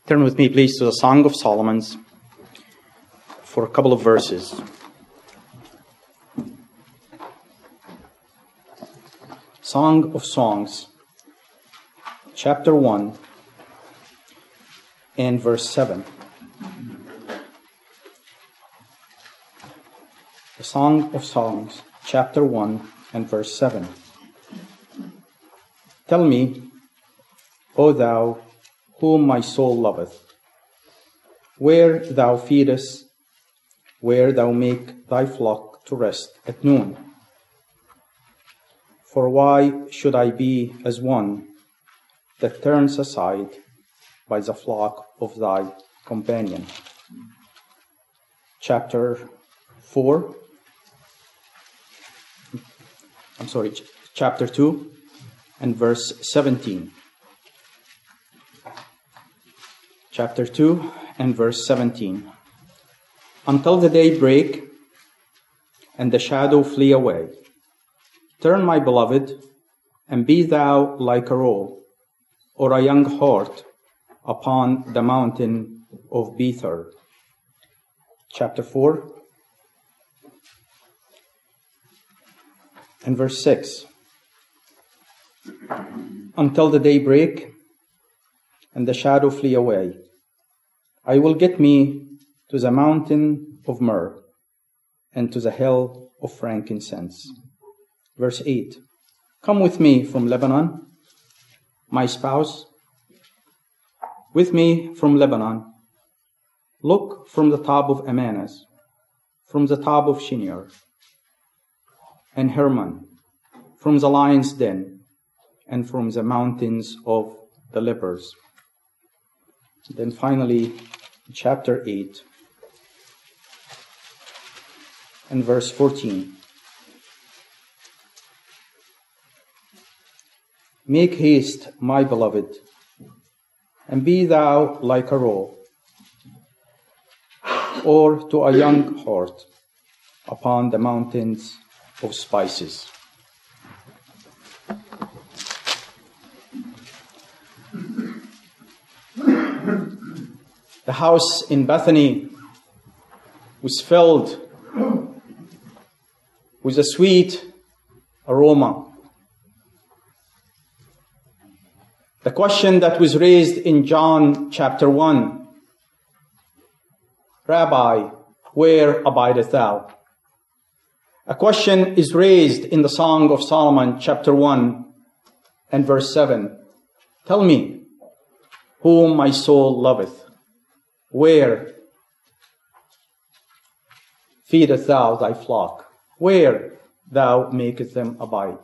Turn with me, please, to the Song of Solomon for a couple of verses. Song of Songs, chapter 1 and verse 7. The Song of Songs, chapter 1 and verse 7. Tell me, O thou whom my soul loveth, where thou feedest, where thou make thy flock to rest at noon. For why should I be as one that turns aside by the flock of thy companion? Chapter 2 and verse 17. Chapter 2 and verse 17. Until the day break and the shadow flee away, turn, my beloved, and be thou like a roe or a young hart upon the mountain of Bether. Chapter 4 and verse 6. Until the day break and the shadow flee away, I will get me to the mountain of myrrh and to the hill of frankincense. Verse 8. Come with me from Lebanon, my spouse, with me from Lebanon. Look from the top of Amanus, from the top of Shinear, and Hermon, from the lion's den, and from the mountains of the lepers. Then finally, chapter 8 and verse 14. Make haste, my beloved, and be thou like a roe, or to a young hart upon the mountains of spices. The house in Bethany was filled with a sweet aroma. The question that was raised in John chapter 1, Rabbi, where abidest thou? A question is raised in the Song of Solomon chapter 1 and verse 7. Tell me, whom my soul loveth, where feedest thou thy flock? Where thou makest them abide?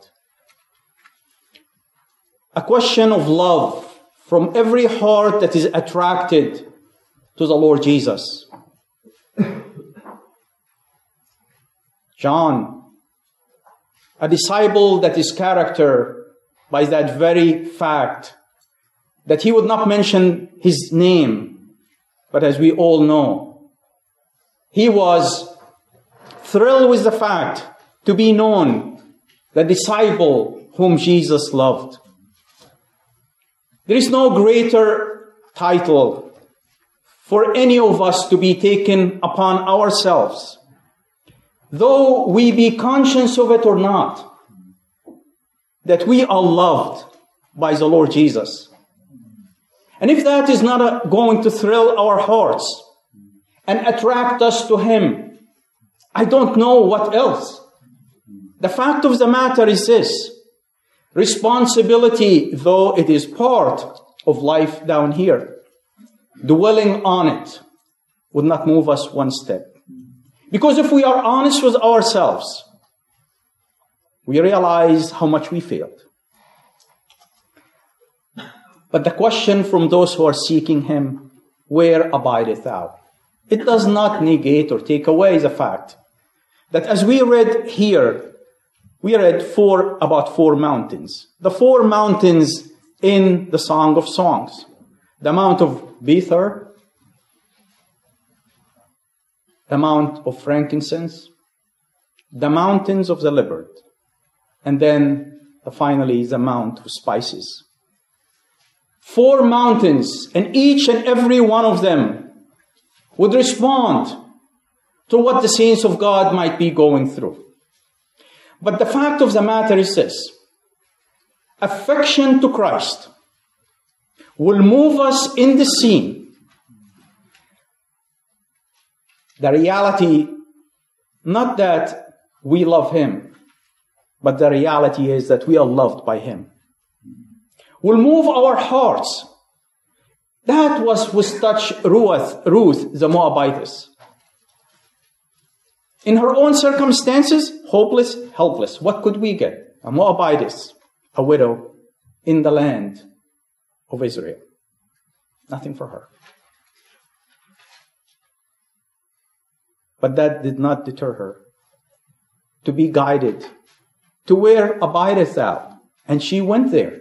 A question of love from every heart that is attracted to the Lord Jesus. John, a disciple that is characterized by that very fact that he would not mention his name, but as we all know, he was thrilled with the fact to be known, the disciple whom Jesus loved. There is no greater title for any of us to be taken upon ourselves, though we be conscious of it or not, that we are loved by the Lord Jesus. And if that is not going to thrill our hearts and attract us to Him, I don't know what else. The fact of the matter is this: responsibility, though it is part of life down here, dwelling on it would not move us one step. Because if we are honest with ourselves, we realize how much we failed. But the question from those who are seeking Him, where abidest thou? It does not negate or take away the fact that as we read here, we read about four mountains. The four mountains in the Song of Songs. The Mount of Bether, the Mount of Frankincense, the mountains of the leopard, and then finally the Mount of Spices. 4 mountains, and each and every one of them would respond to what the saints of God might be going through. But the fact of the matter is this: affection to Christ will move us in the scene. The reality, not that we love Him, but the reality is that we are loved by Him, will move our hearts. That was what touched Ruth the Moabitess. In her own circumstances, hopeless, helpless. What could we get? A Moabitess, a widow in the land of Israel. Nothing for her. But that did not deter her to be guided to where abidest thou. And she went there.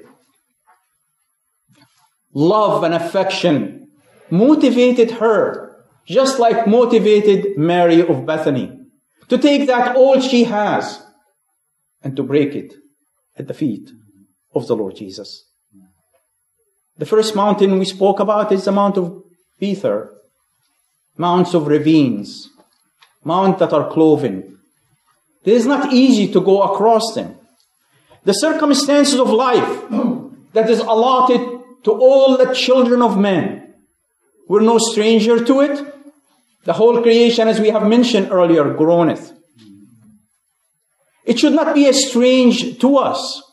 Love and affection motivated her, just like motivated Mary of Bethany, to take that all she has and to break it at the feet of the Lord Jesus. The first mountain we spoke about is the Mount of Bether, mounts of ravines, mounts that are cloven. It is not easy to go across them. The circumstances of life that is allotted to all the children of men, we're no stranger to it. The whole creation, as we have mentioned earlier, groaneth. It should not be as strange to us.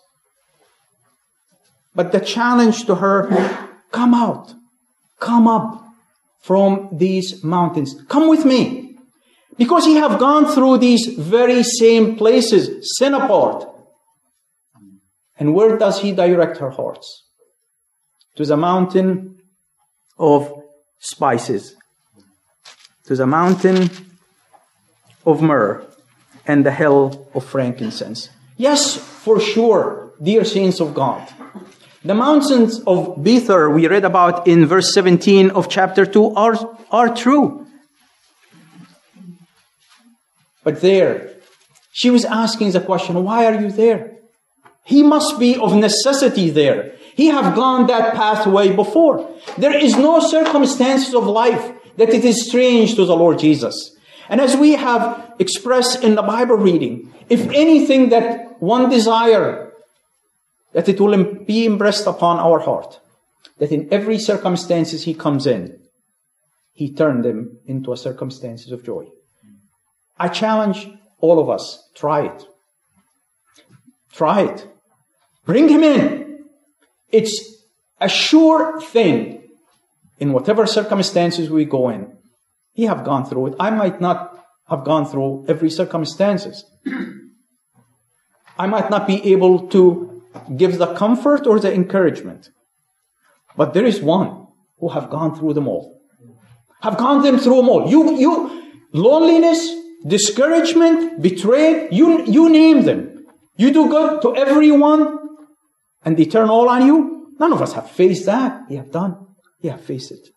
But the challenge to her, come out, come up from these mountains. Come with me. Because ye have gone through these very same places, sin apart. And where does He direct her hearts? To the mountain of spices, to the mountain of myrrh, and the hill of frankincense. Yes, for sure, dear saints of God. The mountains of Bether we read about in verse 17 of chapter 2 are true. But there, she was asking the question, why are you there? He must be of necessity there. He have gone that pathway before. There is no circumstances of life that it is strange to the Lord Jesus. And as we have expressed in the Bible reading, if anything that one desire, that it will be impressed upon our heart, that in every circumstances He comes in, He turned them into a circumstances of joy. I challenge all of us, try it. Try it. Bring Him in. It's a sure thing in whatever circumstances we go in. He have gone through it. I might not have gone through every circumstances. I might not be able to give the comfort or the encouragement. But there is one who have gone through them all. Have gone through them all. You loneliness, discouragement, betrayal, you name them. You do good to everyone, and they turn all on you. None of us have faced that. You have done. You have faced it.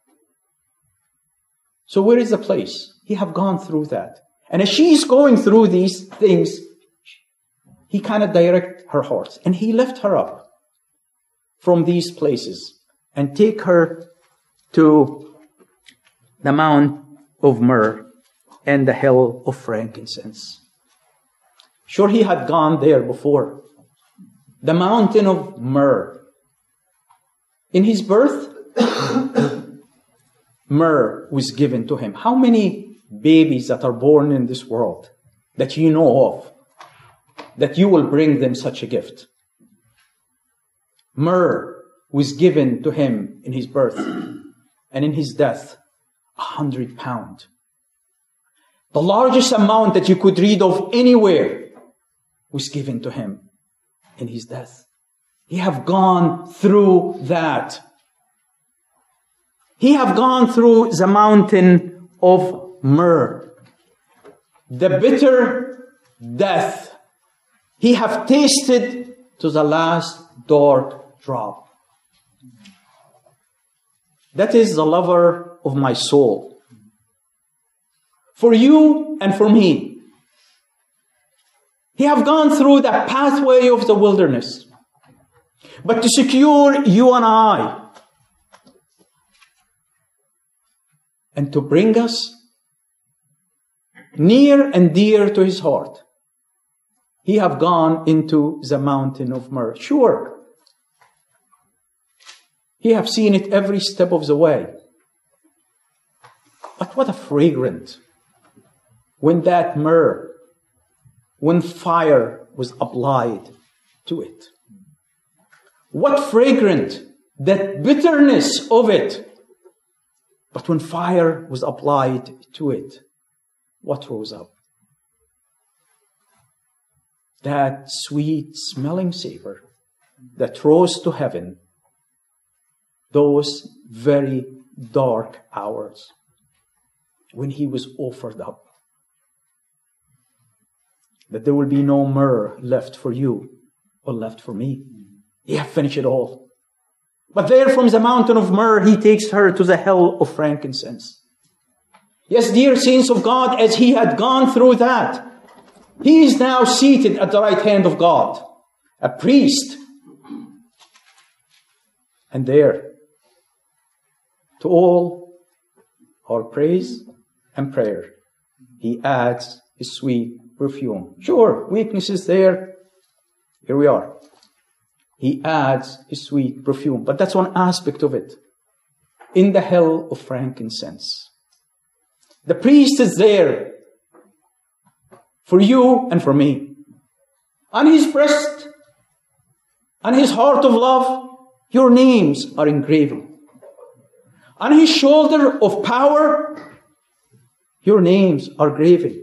So where is the place? He have gone through that. And as she's going through these things, He kind of direct her heart. And He lift her up from these places and take her to the Mount of Myrrh and the hill of frankincense. Sure, He had gone there before. The mountain of myrrh. In His birth, myrrh was given to Him. How many babies that are born in this world that you know of, that you will bring them such a gift? Myrrh was given to Him in His birth, and in His death, 100 pounds. The largest amount that you could read of anywhere was given to Him in His death. He have gone through that. He have gone through the mountain of myrrh. The bitter death. He have tasted to the last dark drop. That is the lover of my soul. For you and for me. He have gone through that pathway of the wilderness. but to secure you and I, and to bring us near and dear to his heart. He have gone into the mountain of myrrh. Sure, he have seen it every step of the way. But what a fragrant, when that myrrh, when fire was applied to it. What fragrant, that bitterness of it. But when fire was applied to it, what rose up? That sweet smelling savor that rose to heaven those very dark hours when he was offered up. That there will be no myrrh left for you or left for me. He has finished it all. But there from the mountain of myrrh, he takes her to the hell of frankincense. Yes, dear saints of God, as he had gone through that, he is now seated at the right hand of God, a priest. And there, to all our praise and prayer, he adds his sweet perfume. Sure, weakness is there. Here we are. He adds his sweet perfume. But that's one aspect of it. In the hell of frankincense. The priest is there for you and for me. On his breast, on his heart of love, your names are engraven. On his shoulder of power, your names are graven.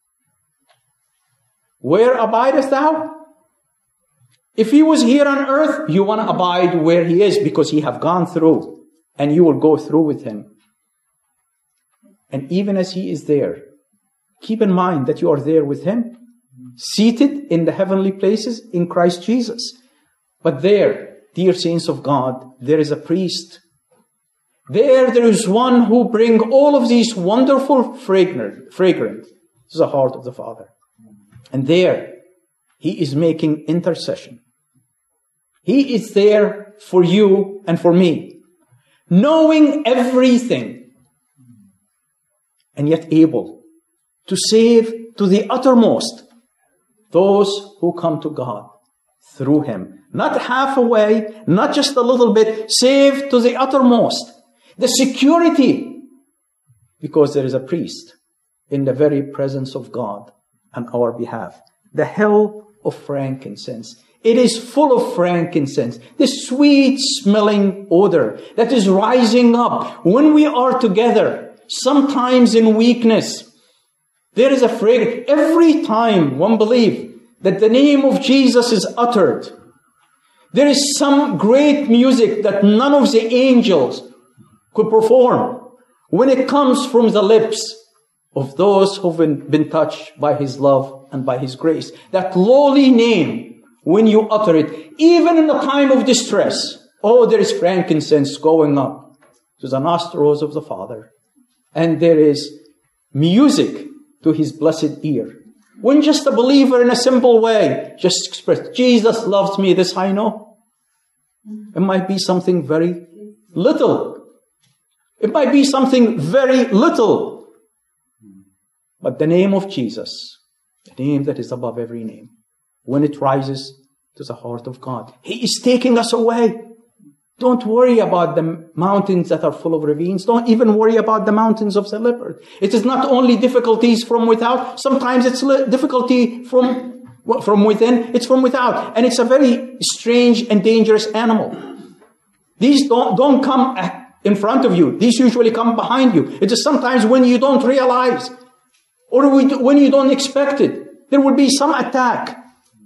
Where abidest thou? If he was here on earth, you want to abide where he is because he have gone through and you will go through with him. And even as he is there, keep in mind that you are there with him, seated in the heavenly places in Christ Jesus. But there, dear saints of God, there is a priest. There is one who brings all of these wonderful fragrant to the heart of the Father. And there, he is making intercession. He is there for you and for me, knowing everything, and yet able to save to the uttermost those who come to God through him. Not halfway, not just a little bit, save to the uttermost. The security, because there is a priest in the very presence of God on our behalf. The hell of frankincense. It is full of frankincense, this sweet smelling odor that is rising up when we are together, sometimes in weakness. There is a fragrance. Every time one believes that the name of Jesus is uttered, there is some great music that none of the angels could perform when it comes from the lips of those who've been touched by his love and by his grace. That lowly name, when you utter it, even in the time of distress, oh, there is frankincense going up to the nostrils of the Father. And there is music to his blessed ear. When just a believer in a simple way just express, Jesus loves me, this I know. It might be something very little. It might be something very little. But the name of Jesus, the name that is above every name, when it rises to the heart of God, he is taking us away. Don't worry about the mountains that are full of ravines. Don't even worry about the mountains of the leopard. It is not only difficulties from without. Sometimes it's difficulty from within. It's from without. And it's a very strange and dangerous animal. These don't come in front of you. These usually come behind you. It is sometimes when you don't realize or when you don't expect it, there will be some attack.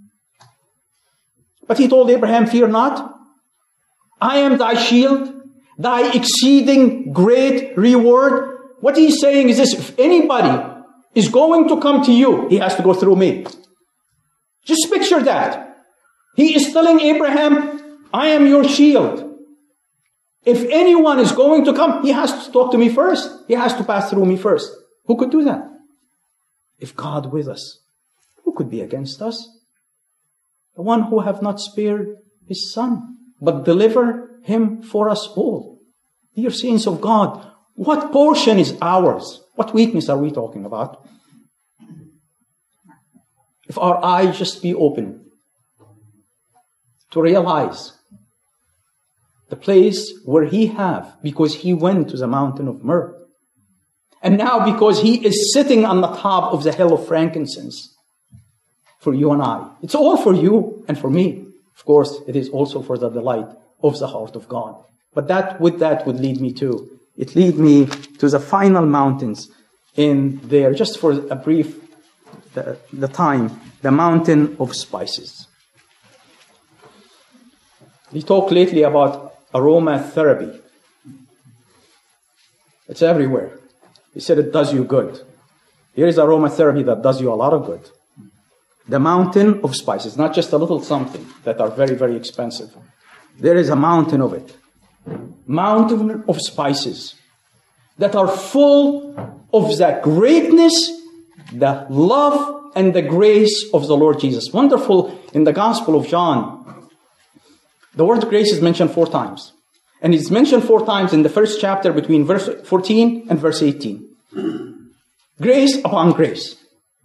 But he told Abraham, fear not. I am thy shield, thy exceeding great reward. What he's saying is this: if anybody is going to come to you, he has to go through me. Just picture that. He is telling Abraham, I am your shield. If anyone is going to come, he has to talk to me first. He has to pass through me first. Who could do that? If God with us, who could be against us? The one who have not spared His Son, but deliver Him for us all. Dear saints of God, what portion is ours? What weakness are we talking about? If our eyes just be open to realize the place where He have, because He went to the mountain of myrrh. And now because He is sitting on the top of the hill of frankincense for you and I. It's all for you and for me. Of course, it is also for the delight of the heart of God. But that would lead me to, it lead me to the final mountains in there, just for a brief, the time, the mountain of spices. We talked lately about aromatherapy. It's everywhere. He said it does you good. Here is aromatherapy that does you a lot of good. The mountain of spices, not just a little something that are very, very expensive. There is a mountain of it. Mountain of spices that are full of the greatness, the love, and the grace of the Lord Jesus. Wonderful in the Gospel of John. The word grace is mentioned 4 times. And it's mentioned 4 times in the first chapter between verse 14 and verse 18. Grace upon grace.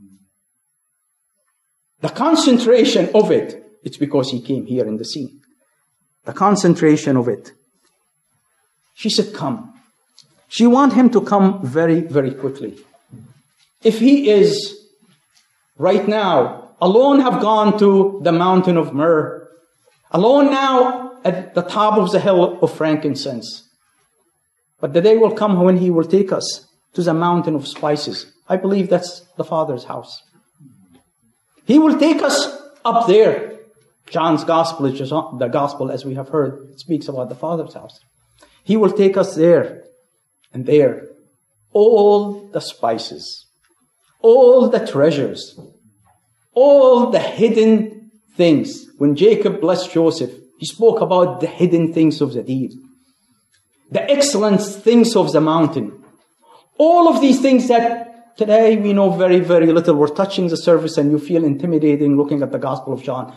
The concentration of it, it's because He came here in the scene. The concentration of it. She said, come. She wants Him to come very, very quickly. If He is right now alone have gone to the mountain of myrrh, alone now at the top of the hill of frankincense, but the day will come when He will take us to the mountain of spices. I believe that's the Father's house. He will take us up there. John's gospel is just the gospel, as we have heard, it speaks about the Father's house. He will take us there, and there, all the spices, all the treasures, all the hidden things. When Jacob blessed Joseph, he spoke about the hidden things of the deep, the excellent things of the mountain. All of these things that today we know very, very little. We're touching the surface and you feel intimidating looking at the Gospel of John.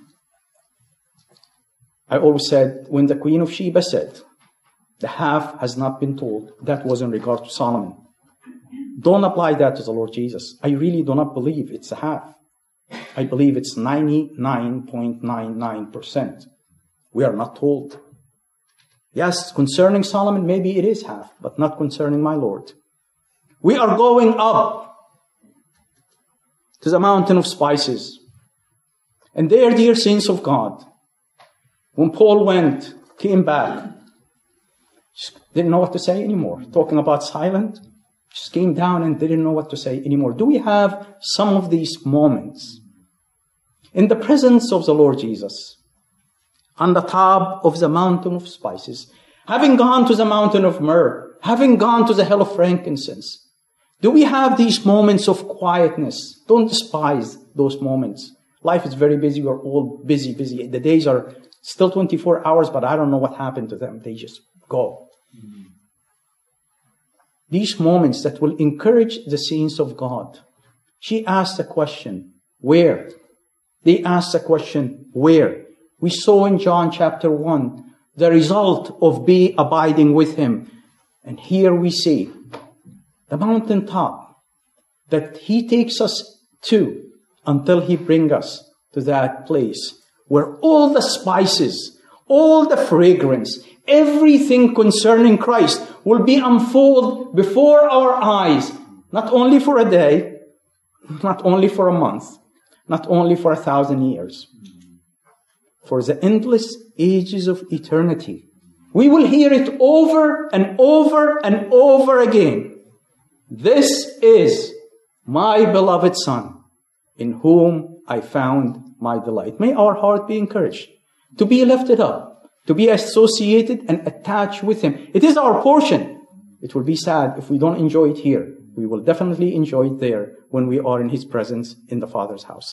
I always said, when the Queen of Sheba said, the half has not been told, that was in regard to Solomon. Don't apply that to the Lord Jesus. I really do not believe it's a half. I believe it's 99.99%. We are not told. Yes, concerning Solomon, maybe it is half, but not concerning my Lord. We are going up to the mountain of spices. And there, dear saints of God, when Paul came back, just didn't know what to say anymore. Talking about silent, just came down and didn't know what to say anymore. Do we have some of these moments in the presence of the Lord Jesus, on the top of the mountain of spices, having gone to the mountain of myrrh, having gone to the hill of frankincense? Do we have these moments of quietness? Don't despise those moments. Life is very busy. We're all busy. The days are still 24 hours, but I don't know what happened to them. They just go. Mm-hmm. These moments that will encourage the saints of God. She asked the question, where? They asked the question, where? We saw in John chapter 1 the result of abiding with Him. And here we see the mountaintop that He takes us to until He brings us to that place where all the spices, all the fragrance, everything concerning Christ will be unfolded before our eyes, not only for a day, not only for a month, not only for 1,000 years, for the endless ages of eternity. We will hear it over and over and over again. This is my beloved Son, in whom I found my delight. May our heart be encouraged, to be lifted up, to be associated and attached with Him. It is our portion. It will be sad if we don't enjoy it here. We will definitely enjoy it there when we are in His presence in the Father's house.